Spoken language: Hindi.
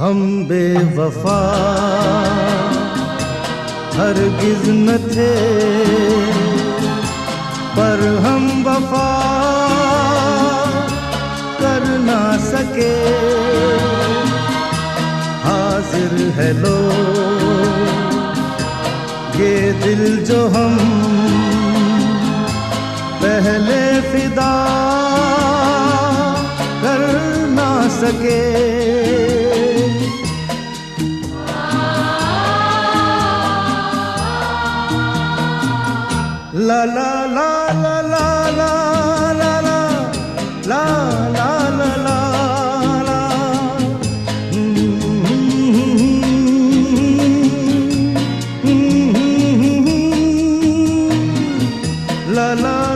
हम बेवफा हरगिज़ न थे, पर हम वफा कर ना सके। हाजिर है लो ये दिल जो हम पहले फिदा कर ना सके। ला ला ला ला ला ला ला ला ला ला ला ला ला ला